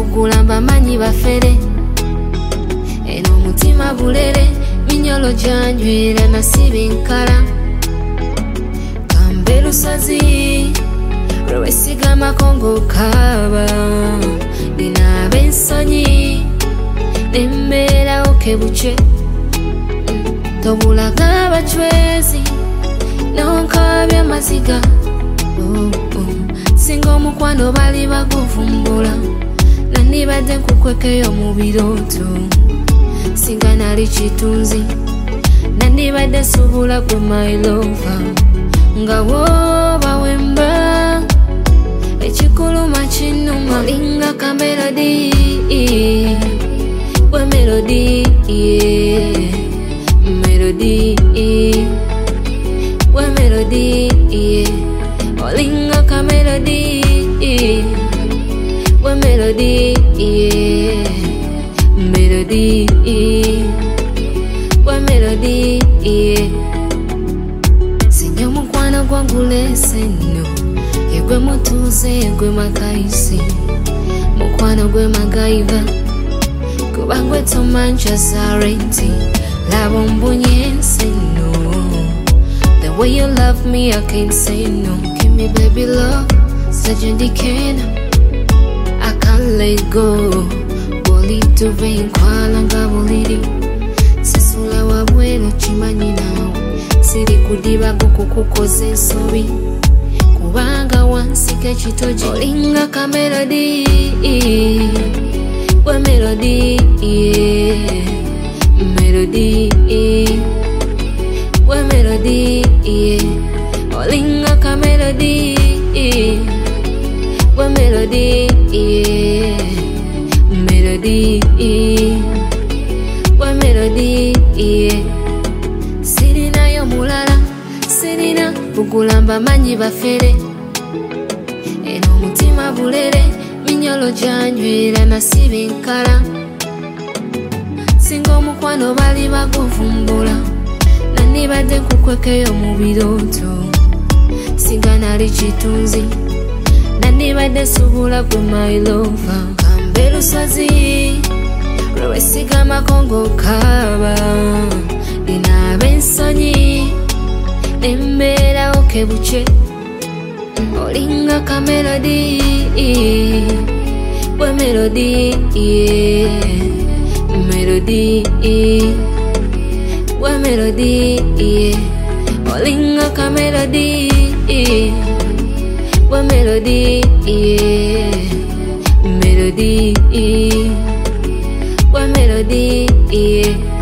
bugulamba manyi bafere eno mutima bulere minyolo janjwira nasibe nkala kambe lusozi lwesigama kongo kaba nina bensonyi nembera okebuche tobulaga bachwezi nonkabya maziga singa omukwano bali baguvumbula nandibadde nkukwekeyo mu birooto singa nali kitunzi nandibadde subula gwe my lover nga woba wemba ekikuluma kinuma linga ka melody we melody melody we melody olinga ka melody we melody melody we melody sinyo mukwano gwangu leseno yegwe mutuze yegwe makaisi mukwano gwe magaiva kuba gwe tomancha sarenti labo mbunye nseno the way you love me I can't say no give me baby love sajendikena I can't let go boli tuve nkwala nga buliri sisula wabwelo chimanyi nawe siri kudiba kukukoze ensobi kubanga wansika ekitogi olinga ka melody we melody melody we melody olinga ka melody we melody melody we melody sirina yo mulala sirina bugulamba manyi bafere eno mutima bulere minyolo janjwira nasibe nkala singa omukwano bali baguvumbula nandibadde nkukwekeyo mu birooto singa nali kitunzi nandibadde subula gwe my lover kambe lusozi lwesigama kongo kaba nina bensonyi nembera okebuche olinga ka melody we melody melody we melody olinga ka melody we melody melody we melody